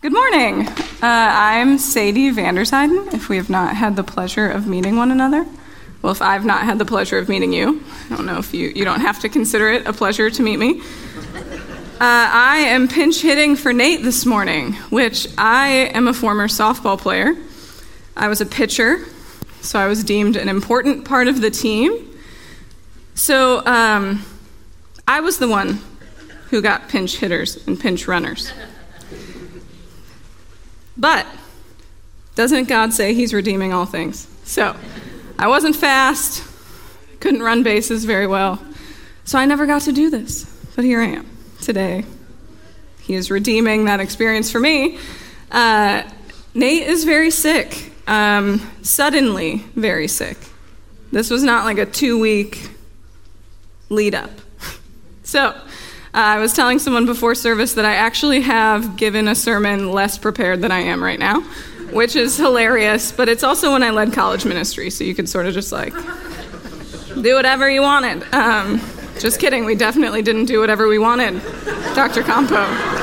Good morning. I'm Sadie Vandersheiden, if we have not had the pleasure of meeting one another. Well, if I've not had the pleasure of meeting you, I don't know if you don't have to consider it a pleasure to meet me. I am pinch hitting for Nate this morning, which I am a former softball player. I was a pitcher, so I was deemed an important part of the team. So I was the one who got pinch hitters and pinch runners. But doesn't God say he's redeeming all things? So I wasn't fast, couldn't run bases very well, so I never got to do this. But here I am today. He is redeeming that experience for me. Nate is very sick, suddenly very sick. This was not like a 2-week lead up. So I was telling someone before service that I actually have given a sermon less prepared than I am right now, which is hilarious, but it's also when I led college ministry, so you could sort of just like do whatever you wanted. Just kidding, we definitely didn't do whatever we wanted, Dr. Campo.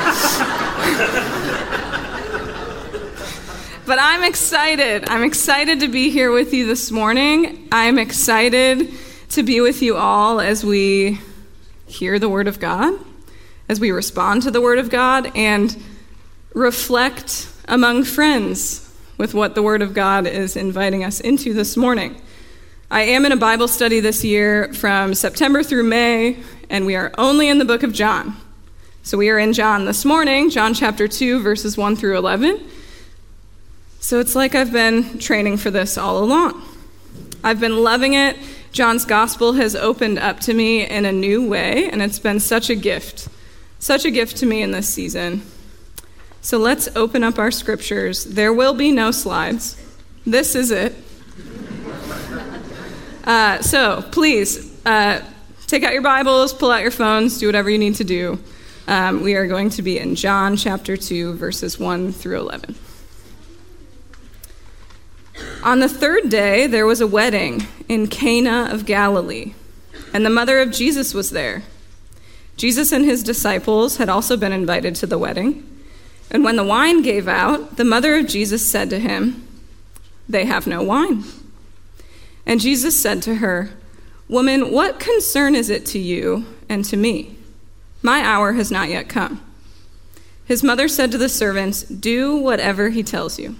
But I'm excited. I'm excited to be here with you this morning. I'm excited to be with you all as we hear the Word of God, as we respond to the Word of God, and reflect among friends with what the Word of God is inviting us into this morning. I am in a Bible study this year from September through May, and we are only in the book of John. So we are in John this morning, John chapter 2, verses 1 through 11. So it's like I've been training for this all along. I've been loving it. John's gospel has opened up to me in a new way, and it's been such a gift to me in this season. So let's open up our scriptures. There will be no slides. This is it. So please, take out your Bibles, pull out your phones, do whatever you need to do. We are going to be in John chapter 2, verses 1 through 11. On the third day, there was a wedding in Cana of Galilee, and the mother of Jesus was there. Jesus and his disciples had also been invited to the wedding. And when the wine gave out, the mother of Jesus said to him, "They have no wine." And Jesus said to her, "Woman, what concern is it to you and to me? My hour has not yet come." His mother said to the servants, "Do whatever he tells you."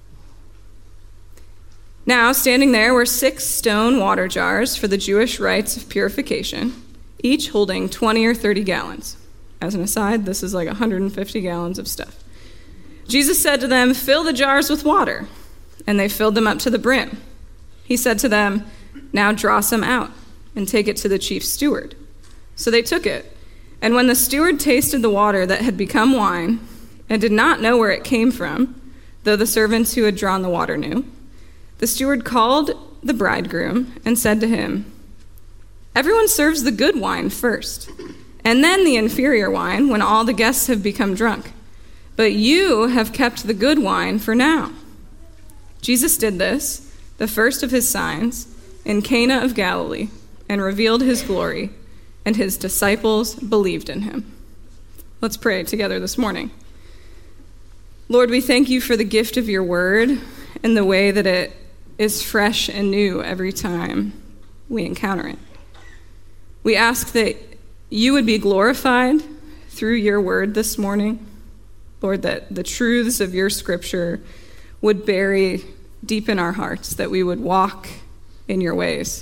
Now, standing there were 6 stone water jars for the Jewish rites of purification, each holding 20 or 30 gallons. As an aside, this is like 150 gallons of stuff. Jesus said to them, "Fill the jars with water," and they filled them up to the brim. He said to them, "Now draw some out and take it to the chief steward." So they took it. And when the steward tasted the water that had become wine and did not know where it came from, though the servants who had drawn the water knew, the steward called the bridegroom and said to him, "Everyone serves the good wine first, and then the inferior wine when all the guests have become drunk. But you have kept the good wine for now." Jesus did this, the first of his signs, in Cana of Galilee, and revealed his glory, and his disciples believed in him. Let's pray together this morning. Lord, we thank you for the gift of your word and the way that it is fresh and new every time we encounter it. We ask that you would be glorified through your word this morning. Lord, that the truths of your scripture would bury deep in our hearts, that we would walk in your ways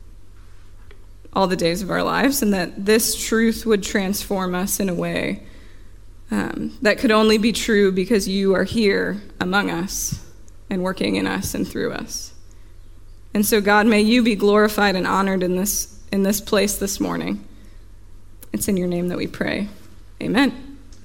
all the days of our lives, and that this truth would transform us in a way that could only be true because you are here among us and working in us and through us. And so, God, may you be glorified and honored in this place this morning. It's in your name that we pray. Amen.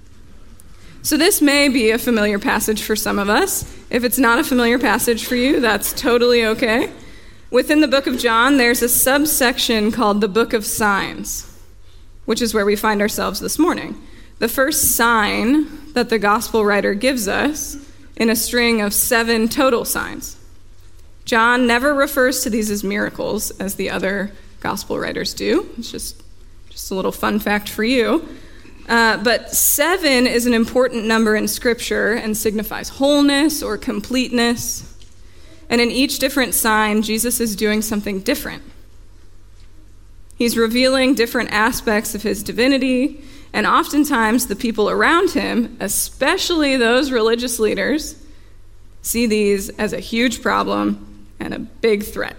So this may be a familiar passage for some of us. If it's not a familiar passage for you, that's totally okay. Within the book of John, there's a subsection called the Book of Signs, which is where we find ourselves this morning. The first sign that the gospel writer gives us in a string of 7 total signs. John never refers to these as miracles, as the other gospel writers do. It's just a little fun fact for you. But 7 is an important number in Scripture and signifies wholeness or completeness. And in each different sign, Jesus is doing something different. He's revealing different aspects of his divinity, and oftentimes the people around him, especially those religious leaders, see these as a huge problem and a big threat.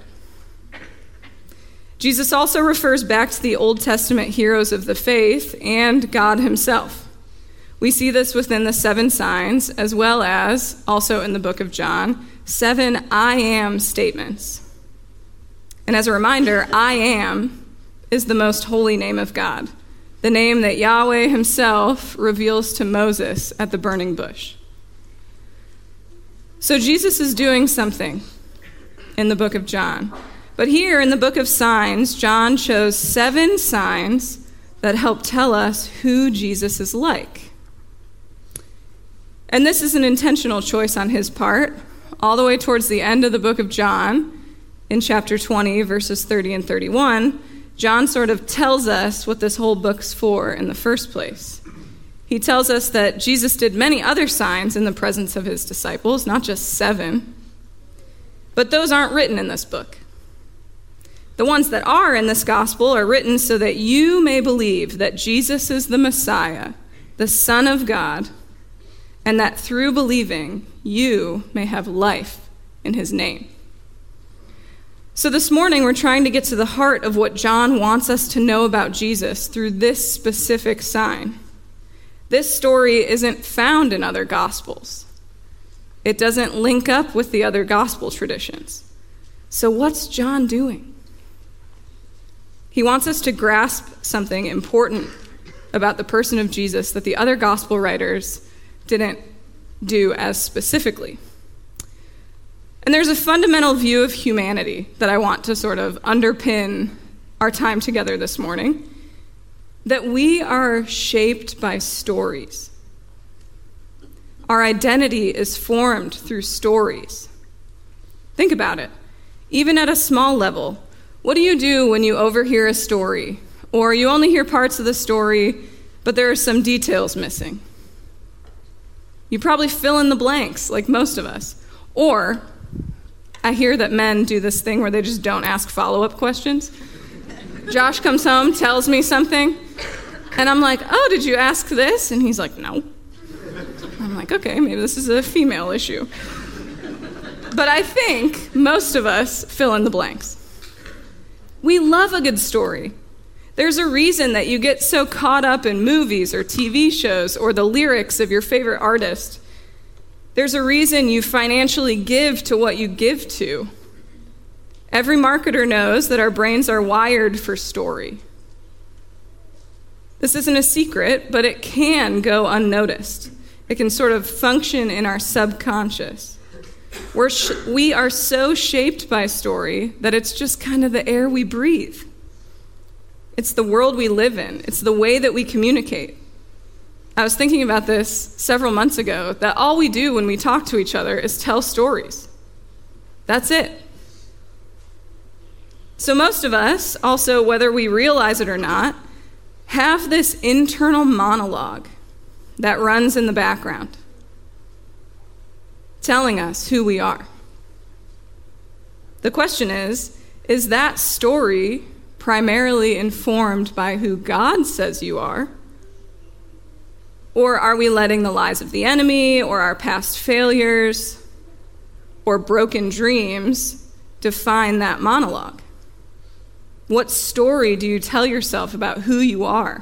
Jesus also refers back to the Old Testament heroes of the faith and God himself. We see this within the 7 signs, as well as, also in the book of John, 7 I am statements. And as a reminder, I am is the most holy name of God, the name that Yahweh himself reveals to Moses at the burning bush. So Jesus is doing something in the book of John. But here in the book of signs, John chose 7 signs that help tell us who Jesus is like. And this is an intentional choice on his part. All the way towards the end of the book of John, in chapter 20, verses 30 and 31, John sort of tells us what this whole book's for in the first place. He tells us that Jesus did many other signs in the presence of his disciples, not just 7. But those aren't written in this book. The ones that are in this gospel are written so that you may believe that Jesus is the Messiah, the Son of God, and that through believing, you may have life in his name. So this morning, we're trying to get to the heart of what John wants us to know about Jesus through this specific sign. This story isn't found in other gospels. It doesn't link up with the other gospel traditions. So what's John doing? He wants us to grasp something important about the person of Jesus that the other gospel writers didn't do as specifically. And there's a fundamental view of humanity that I want to sort of underpin our time together this morning, that we are shaped by stories. Our identity is formed through stories. Think about it. Even at a small level, what do you do when you overhear a story, or you only hear parts of the story, but there are some details missing? You probably fill in the blanks, like most of us. Or, I hear that men do this thing where they just don't ask follow-up questions. Josh comes home, tells me something, and I'm like, oh, did you ask this? And he's like, no. I'm like, okay, maybe this is a female issue. But I think most of us fill in the blanks. We love a good story. There's a reason that you get so caught up in movies or TV shows or the lyrics of your favorite artist. There's a reason you financially give to what you give to. Every marketer knows that our brains are wired for story. This isn't a secret, but it can go unnoticed. It can sort of function in our subconscious. We are so shaped by story that it's just kind of the air we breathe. It's the world we live in. It's the way that we communicate. I was thinking about this several months ago, that all we do when we talk to each other is tell stories. That's it. So most of us, also whether we realize it or not, have this internal monologue that runs in the background, telling us who we are. The question is that story primarily informed by who God says you are? Or are we letting the lies of the enemy or our past failures or broken dreams define that monologue? What story do you tell yourself about who you are?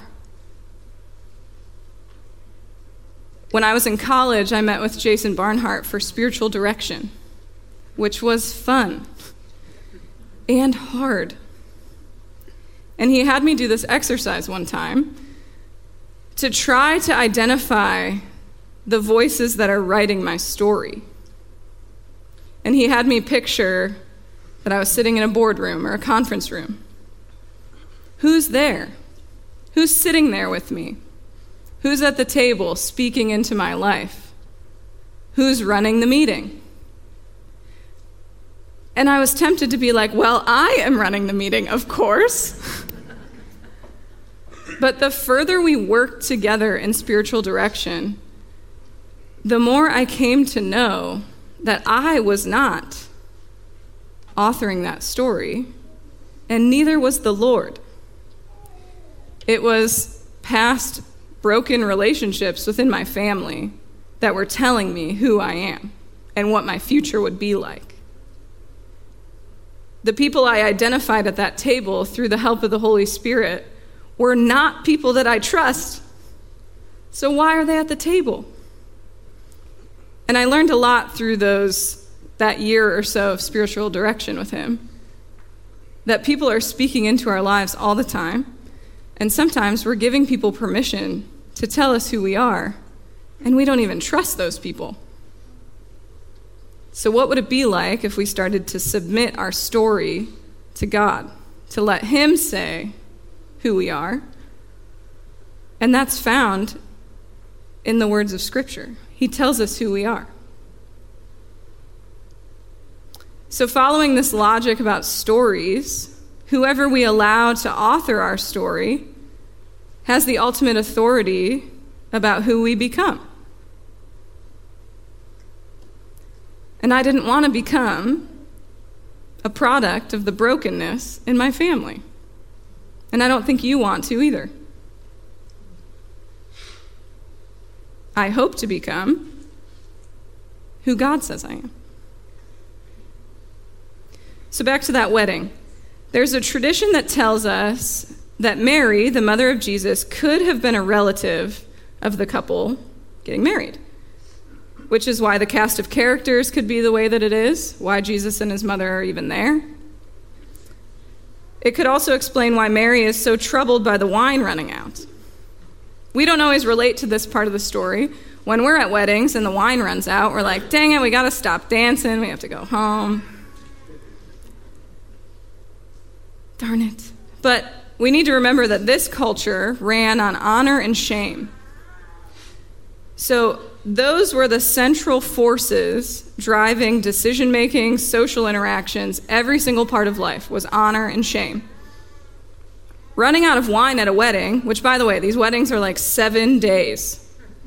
When I was in college, I met with Jason Barnhart for spiritual direction, which was fun and hard. And he had me do this exercise one time to try to identify the voices that are writing my story. And he had me picture that I was sitting in a boardroom or a conference room. Who's there? Who's sitting there with me? Who's at the table speaking into my life? Who's running the meeting? And I was tempted to be like, well, I am running the meeting, of course. But the further we worked together in spiritual direction, the more I came to know that I was not authoring that story, and neither was the Lord. It was past broken relationships within my family that were telling me who I am and what my future would be like. The people I identified at that table through the help of the Holy Spirit were not people that I trust. So why are they at the table? And I learned a lot through that year or so of spiritual direction with him, that people are speaking into our lives all the time, and sometimes we're giving people permission to tell us who we are, and we don't even trust those people. So what would it be like if we started to submit our story to God, to let him say who we are? And that's found in the words of Scripture. He tells us who we are. So following this logic about stories, whoever we allow to author our story has the ultimate authority about who we become. And I didn't want to become a product of the brokenness in my family. And I don't think you want to either. I hope to become who God says I am. So back to that wedding. There's a tradition that tells us that Mary, the mother of Jesus, could have been a relative of the couple getting married, which is why the cast of characters could be the way that it is, why Jesus and his mother are even there. It could also explain why Mary is so troubled by the wine running out. We don't always relate to this part of the story. When we're at weddings and the wine runs out, we're like, dang it, we got to stop dancing, we have to go home. Darn it. But we need to remember that this culture ran on honor and shame. So those were the central forces driving decision-making, social interactions, every single part of life was honor and shame. Running out of wine at a wedding, which, by the way, these weddings are like 7 days.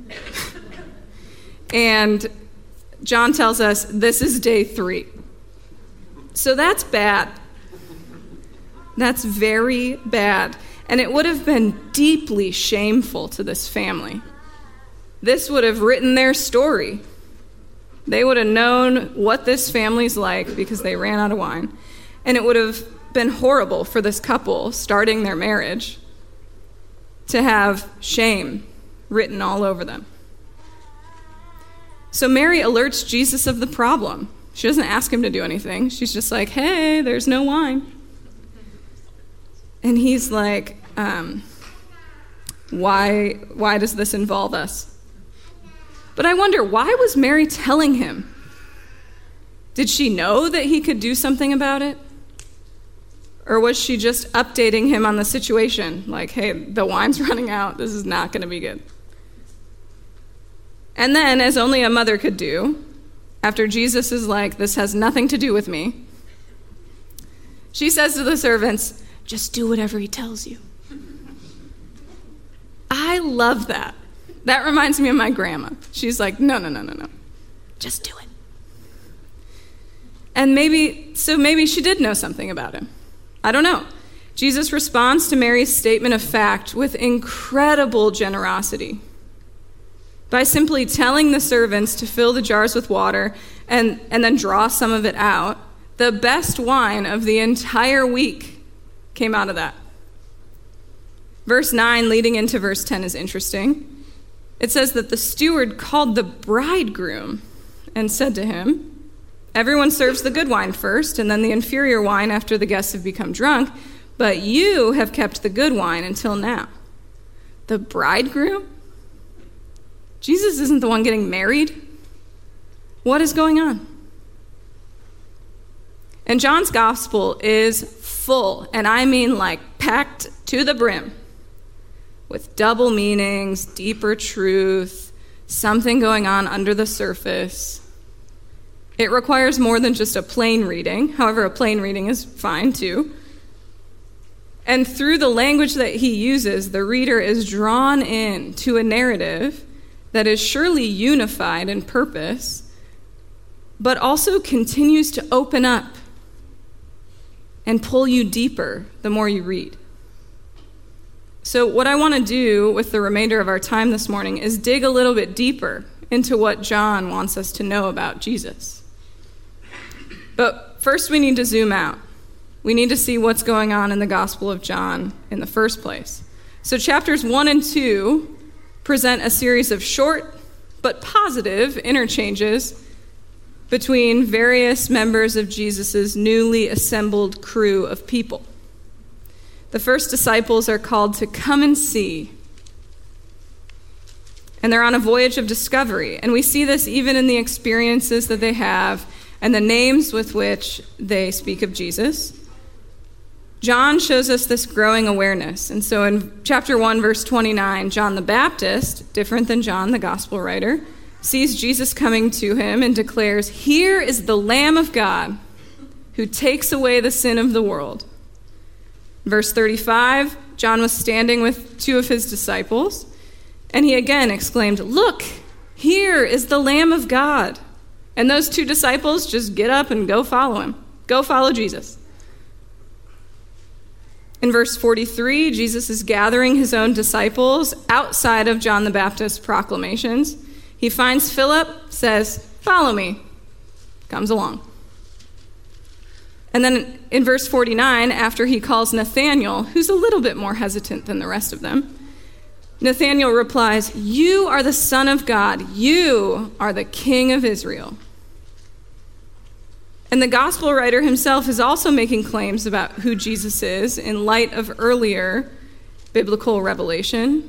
And John tells us this is day 3. So that's bad. That's very bad. And it would have been deeply shameful to this family. This would have written their story. They would have known what this family's like because they ran out of wine. And it would have been horrible for this couple starting their marriage to have shame written all over them. So Mary alerts Jesus of the problem. She doesn't ask him to do anything. She's just like, hey, there's no wine. And he's like, why does this involve us? But I wonder, why was Mary telling him? Did she know that he could do something about it? Or was she just updating him on the situation? Like, hey, the wine's running out. This is not going to be good. And then, as only a mother could do, after Jesus is like, this has nothing to do with me, she says to the servants, just do whatever he tells you. I love that. That reminds me of my grandma. She's like, no. Just do it. And maybe she did know something about him. I don't know. Jesus responds to Mary's statement of fact with incredible generosity by simply telling the servants to fill the jars with water and then draw some of it out. The best wine of the entire week came out of that. Verse 9 leading into verse 10 is interesting. It says that the steward called the bridegroom and said to him, everyone serves the good wine first and then the inferior wine after the guests have become drunk, but you have kept the good wine until now. The bridegroom? Jesus isn't the one getting married. What is going on? And John's gospel is full, and I mean like packed to the brim, with double meanings, deeper truth, something going on under the surface. It requires more than just a plain reading. However, a plain reading is fine too. And through the language that he uses, the reader is drawn in to a narrative that is surely unified in purpose, but also continues to open up and pull you deeper the more you read. So what I want to do with the remainder of our time this morning is dig a little bit deeper into what John wants us to know about Jesus. But first we need to zoom out. We need to see what's going on in the Gospel of John in the first place. So chapters 1 and 2 present a series of short but positive interchanges between various members of Jesus' newly assembled crew of people. The first disciples are called to come and see, and they're on a voyage of discovery. And we see this even in the experiences that they have and the names with which they speak of Jesus. John shows us this growing awareness. And so in chapter 1, verse 29, John the Baptist, different than John the gospel writer, sees Jesus coming to him and declares, "Here is the Lamb of God who takes away the sin of the world." Verse 35, John was standing with two of his disciples, and he again exclaimed, "Look, here is the Lamb of God." And those two disciples just get up and go follow him. Go follow Jesus. In verse 43, Jesus is gathering his own disciples outside of John the Baptist's proclamations. He finds Philip, says, "Follow me," comes along. And then in verse 49, after he calls Nathanael, who's a little bit more hesitant than the rest of them, Nathanael replies, "You are the Son of God. You are the King of Israel." And the gospel writer himself is also making claims about who Jesus is in light of earlier biblical revelation.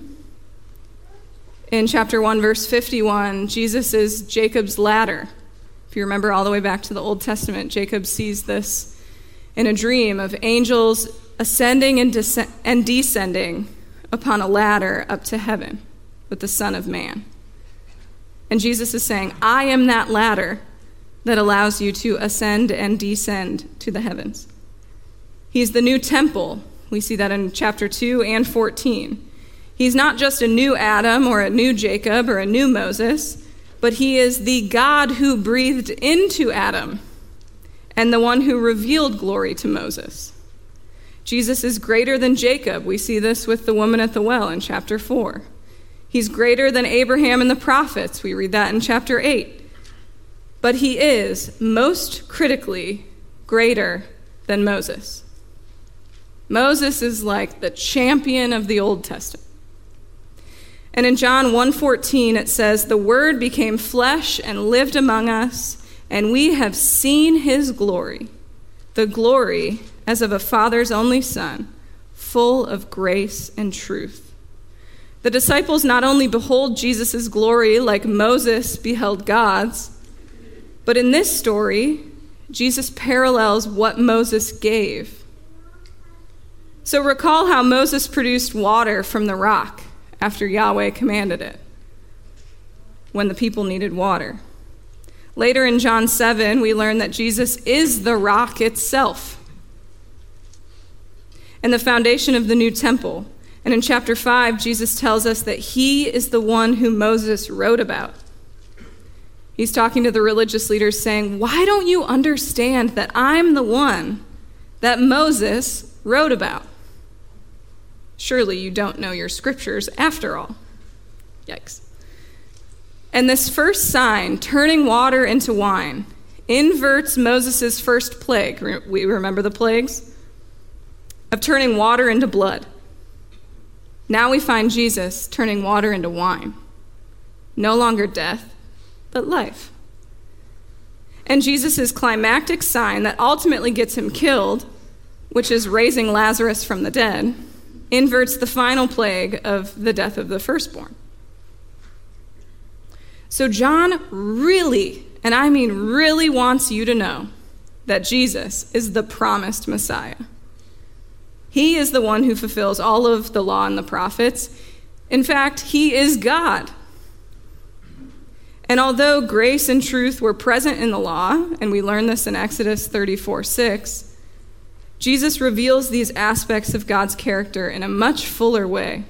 In chapter 1, verse 51, Jesus is Jacob's ladder. If you remember all the way back to the Old Testament, Jacob sees this in a dream of angels ascending and descending upon a ladder up to heaven with the Son of Man. And Jesus is saying, "I am that ladder that allows you to ascend and descend to the heavens." He's the new temple. We see that in chapter 2 and 14. He's not just a new Adam or a new Jacob or a new Moses, but he is the God who breathed into Adam and the one who revealed glory to Moses. Jesus is greater than Jacob. We see this with the woman at the well in chapter 4. He's greater than Abraham and the prophets. We read that in chapter 8. But he is, most critically, greater than Moses. Moses is like the champion of the Old Testament. And in John 1:14, it says, "The Word became flesh and lived among us, and we have seen his glory, the glory as of a father's only son, full of grace and truth." The disciples not only behold Jesus' glory like Moses beheld God's, but in this story, Jesus parallels what Moses gave. So recall how Moses produced water from the rock after Yahweh commanded it, when the people needed water. Later in John 7, we learn that Jesus is the rock itself and the foundation of the new temple. And in chapter 5, Jesus tells us that he is the one who Moses wrote about. He's talking to the religious leaders saying, "Why don't you understand that I'm the one that Moses wrote about? Surely you don't know your scriptures after all." Yikes. And this first sign, turning water into wine, inverts Moses' first plague. We remember the plagues? Of turning water into blood. Now we find Jesus turning water into wine. No longer death, but life. And Jesus' climactic sign that ultimately gets him killed, which is raising Lazarus from the dead, inverts the final plague of the death of the firstborn. So John really, and I mean really, wants you to know that Jesus is the promised Messiah. He is the one who fulfills all of the law and the prophets. In fact, he is God. And although grace and truth were present in the law, and we learn this in Exodus 34:6, Jesus reveals these aspects of God's character in a much fuller way.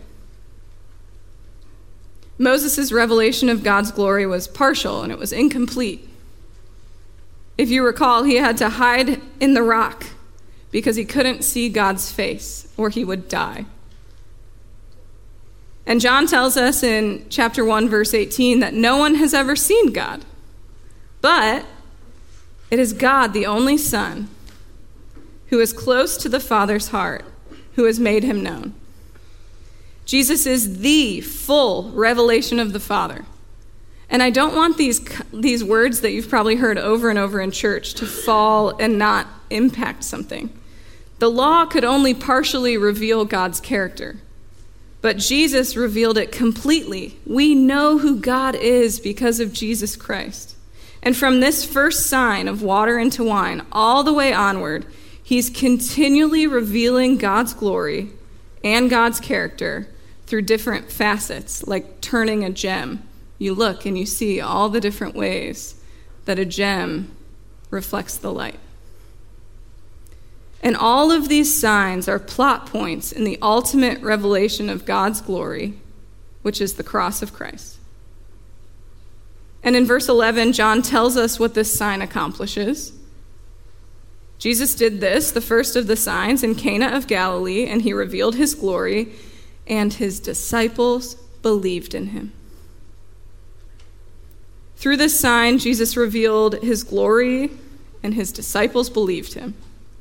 Moses' revelation of God's glory was partial and it was incomplete. If you recall, he had to hide in the rock because he couldn't see God's face or he would die. And John tells us in chapter 1, verse 18, that no one has ever seen God, but it is God, the only Son, who is close to the Father's heart, who has made him known. Jesus is the full revelation of the Father. And I don't want these words that you've probably heard over and over in church to fall and not impact something. The law could only partially reveal God's character, but Jesus revealed it completely. We know who God is because of Jesus Christ. And from this first sign of water into wine all the way onward, he's continually revealing God's glory and God's character through different facets, like turning a gem. You look and you see all the different ways that a gem reflects the light. And all of these signs are plot points in the ultimate revelation of God's glory, which is the cross of Christ. And in verse 11, John tells us what this sign accomplishes. Jesus did this, the first of the signs, in Cana of Galilee, and he revealed his glory, and his disciples believed in him. Through this sign, Jesus revealed his glory, and his disciples believed him.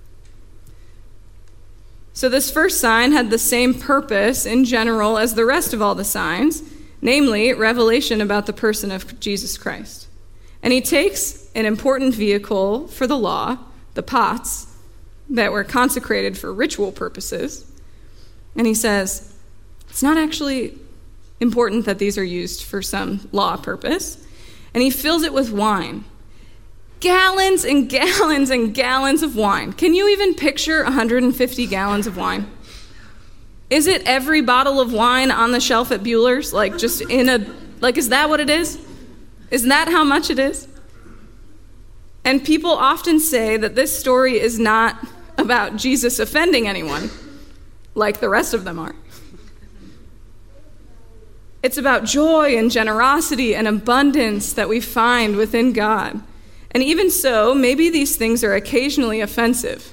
So this first sign had the same purpose in general as the rest of all the signs, namely revelation about the person of Jesus Christ. And he takes an important vehicle for the law, the pots that were consecrated for ritual purposes, and he says, it's not actually important that these are used for some law purpose. And he fills it with wine. Gallons and gallons and gallons of wine. Can you even picture 150 gallons of wine? Is it every bottle of wine on the shelf at Bueller's? Is that what it is? Isn't that how much it is? And people often say that this story is not about Jesus offending anyone, like the rest of them are. It's about joy and generosity and abundance that we find within God. And even so, maybe these things are occasionally offensive.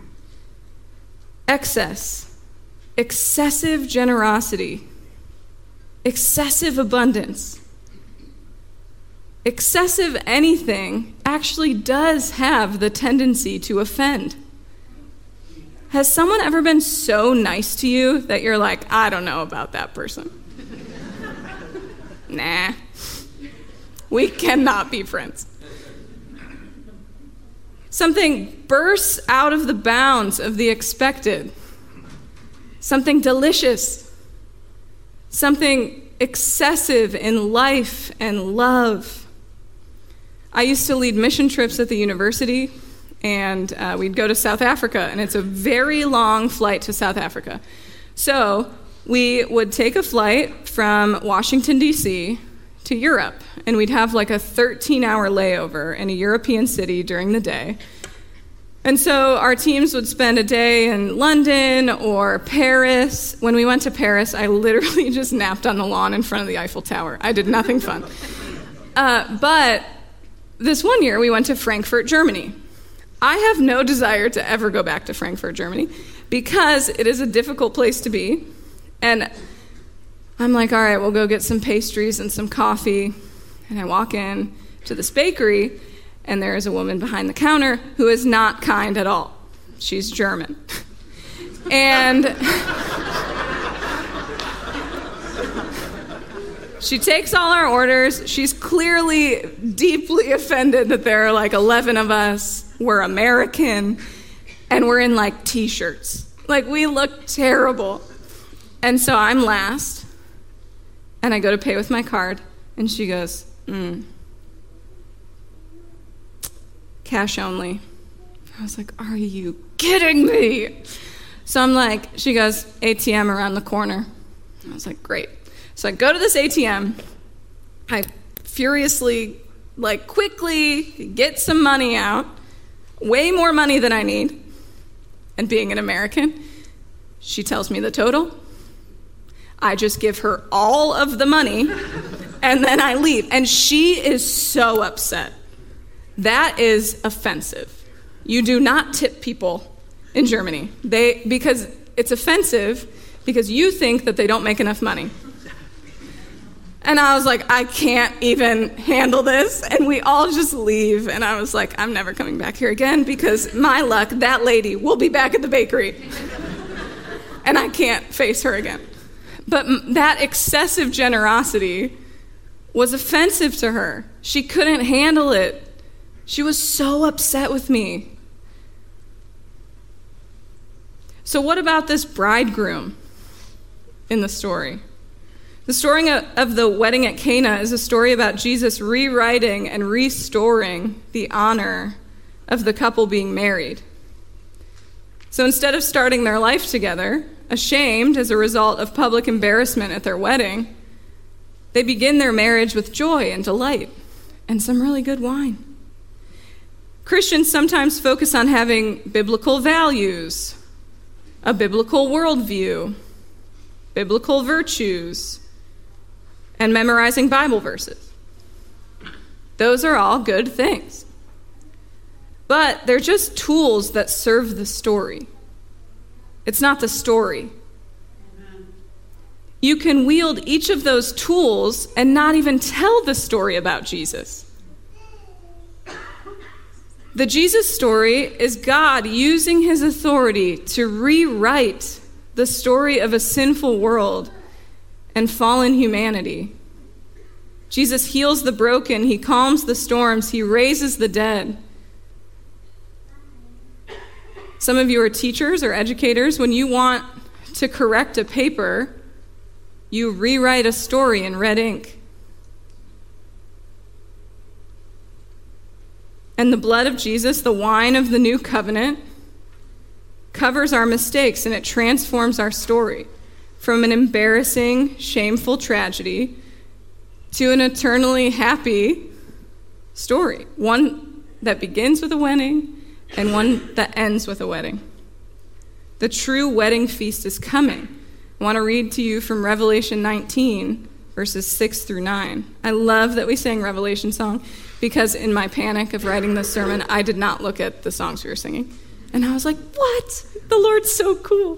Excess, excessive generosity, excessive abundance, excessive anything actually does have the tendency to offend. Has someone ever been so nice to you that you're like, I don't know about that person? Nah, we cannot be friends. Something bursts out of the bounds of the expected. Something delicious. Something excessive in life and love. I used to lead mission trips at the university, and we'd go to South Africa, and it's a very long flight to South Africa. So we would take a flight from Washington, D.C. to Europe, and we'd have like a 13-hour layover in a European city during the day. And so our teams would spend a day in London or Paris. When we went to Paris, I literally just napped on the lawn in front of the Eiffel Tower. I did nothing fun. But this one year, we went to Frankfurt, Germany. I have no desire to ever go back to Frankfurt, Germany, because it is a difficult place to be. And I'm like, all right, we'll go get some pastries and some coffee. And I walk in to this bakery, and there is a woman behind the counter who is not kind at all. She's German. And she takes all our orders. She's clearly deeply offended that there are like 11 of us. We're American, and we're in like T-shirts. Like, we look terrible. And so I'm last, and I go to pay with my card, and she goes, cash only. I was like, are you kidding me? So I'm like, she goes, ATM around the corner. I was like, great. So I go to this ATM. I furiously, quickly get some money out, way more money than I need. And being an American, she tells me the total. I just give her all of the money, and then I leave. And she is so upset. That is offensive. You do not tip people in Germany. Because it's offensive because you think that they don't make enough money. And I was like, I can't even handle this. And we all just leave. And I was like, I'm never coming back here again because my luck, that lady will be back at the bakery. And I can't face her again. But that excessive generosity was offensive to her. She couldn't handle it. She was so upset with me. So what about this bridegroom in the story? The story of the wedding at Cana is a story about Jesus rewriting and restoring the honor of the couple being married. So instead of starting their life together, ashamed as a result of public embarrassment at their wedding, they begin their marriage with joy and delight and some really good wine. Christians sometimes focus on having biblical values, a biblical worldview, biblical virtues, and memorizing Bible verses. Those are all good things. But they're just tools that serve the story. It's not the story. You can wield each of those tools and not even tell the story about Jesus. The Jesus story is God using his authority to rewrite the story of a sinful world and fallen humanity. Jesus heals the broken, he calms the storms, he raises the dead. Some of you are teachers or educators. When you want to correct a paper, you rewrite a story in red ink. And the blood of Jesus, the wine of the new covenant, covers our mistakes and it transforms our story from an embarrassing, shameful tragedy to an eternally happy story. One that begins with a wedding and one that ends with a wedding. The true wedding feast is coming. I want to read to you from Revelation 19, verses 6 through 9. I love that we sang Revelation song because in my panic of writing this sermon, I did not look at the songs we were singing. And I was like, what? The Lord's so cool.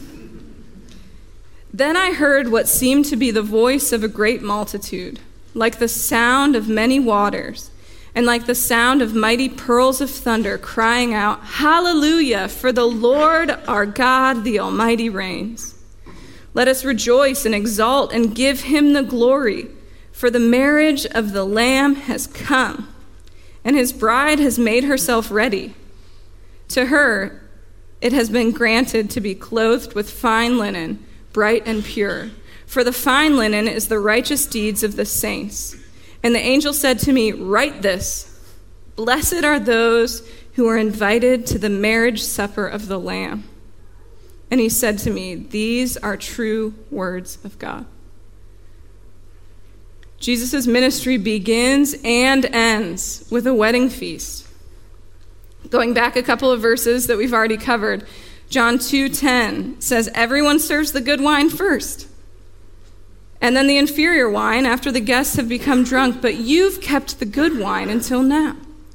Then I heard what seemed to be the voice of a great multitude, like the sound of many waters, and like the sound of mighty pearls of thunder, crying out, Hallelujah, for the Lord our God, the Almighty reigns. Let us rejoice and exult and give him the glory, for the marriage of the Lamb has come, and his bride has made herself ready. To her it has been granted to be clothed with fine linen, bright and pure. For the fine linen is the righteous deeds of the saints. And the angel said to me, write this, blessed are those who are invited to the marriage supper of the Lamb. And he said to me, these are true words of God. Jesus' ministry begins and ends with a wedding feast. Going back a couple of verses that we've already covered, John 2:10 says, everyone serves the good wine first, and then the inferior wine after the guests have become drunk, but you've kept the good wine until now.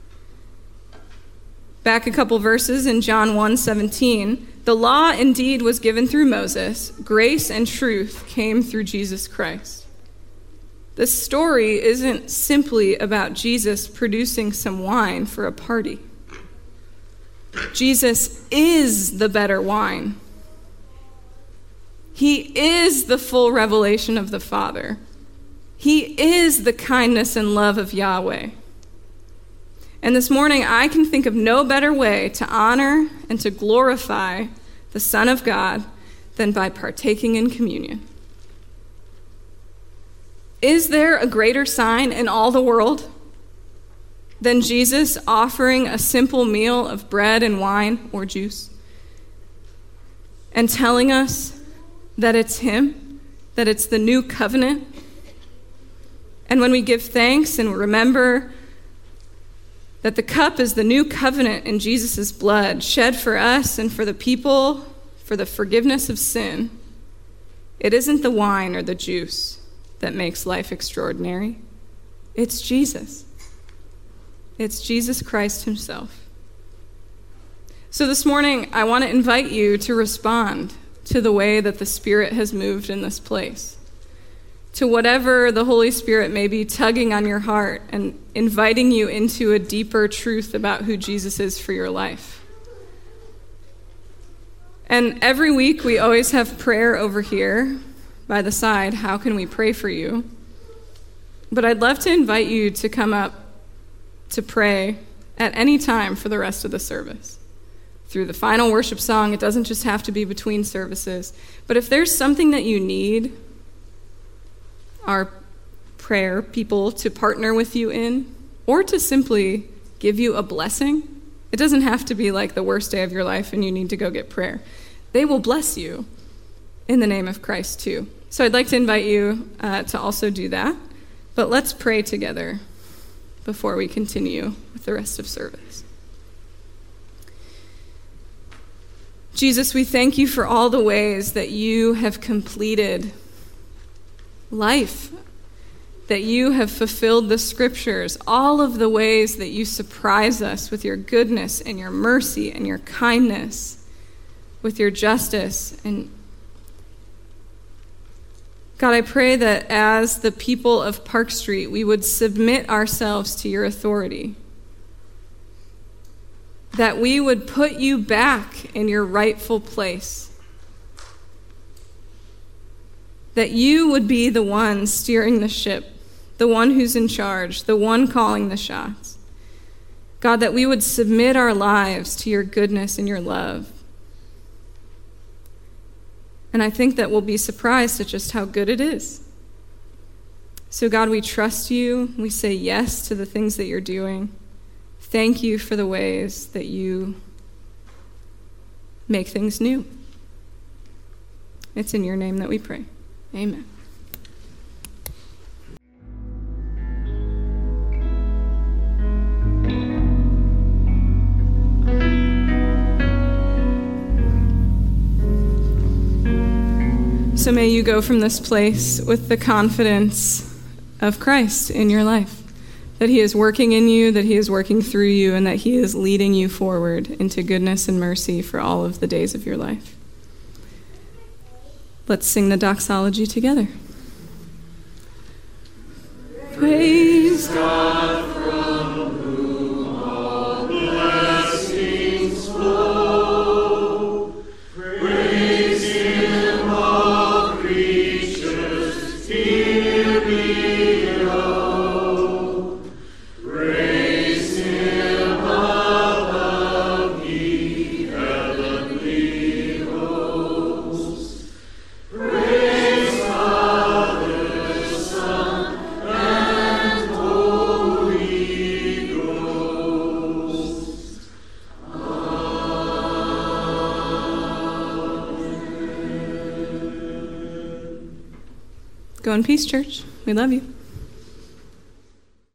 Back a couple verses in John 1:17, the law indeed was given through Moses, grace and truth came through Jesus Christ. The story isn't simply about Jesus producing some wine for a party. Jesus is the better wine. He is the full revelation of the Father. He is the kindness and love of Yahweh. And this morning, I can think of no better way to honor and to glorify the Son of God than by partaking in communion. Is there a greater sign in all the world than Jesus offering a simple meal of bread and wine or juice and telling us that it's him, that it's the new covenant? And when we give thanks and remember That the cup is the new covenant in Jesus' blood, shed for us and for the people for the forgiveness of sin. It isn't the wine or the juice that makes life extraordinary. It's Jesus. It's Jesus Christ himself. So this morning, I want to invite you to respond to the way that the Spirit has moved in this place, to whatever the Holy Spirit may be tugging on your heart and inviting you into a deeper truth about who Jesus is for your life. And every week, we always have prayer over here by the side. How can we pray for you? But I'd love to invite you to come up to pray at any time for the rest of the service. Through the final worship song, it doesn't just have to be between services. But if there's something that you need our prayer people to partner with you in, or to simply give you a blessing, it doesn't have to be like the worst day of your life and you need to go get prayer. They will bless you in the name of Christ too. So I'd like to invite you to also do that. But let's pray together before we continue with the rest of service. Jesus, we thank you for all the ways that you have completed life, that you have fulfilled the scriptures, all of the ways that you surprise us with your goodness and your mercy and your kindness, with your justice. And God, I pray that as the people of Park Street, we would submit ourselves to your authority, that we would put you back in your rightful place, that you would be the one steering the ship, the one who's in charge, the one calling the shots. God, that we would submit our lives to your goodness and your love. And I think that we'll be surprised at just how good it is. So God, we trust you. We say yes to the things that you're doing. Thank you for the ways that you make things new. It's in your name that we pray. Amen. So may you go from this place with the confidence of Christ in your life, that he is working in you, that he is working through you, and that he is leading you forward into goodness and mercy for all of the days of your life. Let's sing the doxology together. Praise God from whom all blessings flow. Praise him, all creatures here below. Praise him above, ye heavenly hosts. Praise Father, Son, and Holy Ghost. Amen. Go in peace, church. We love you.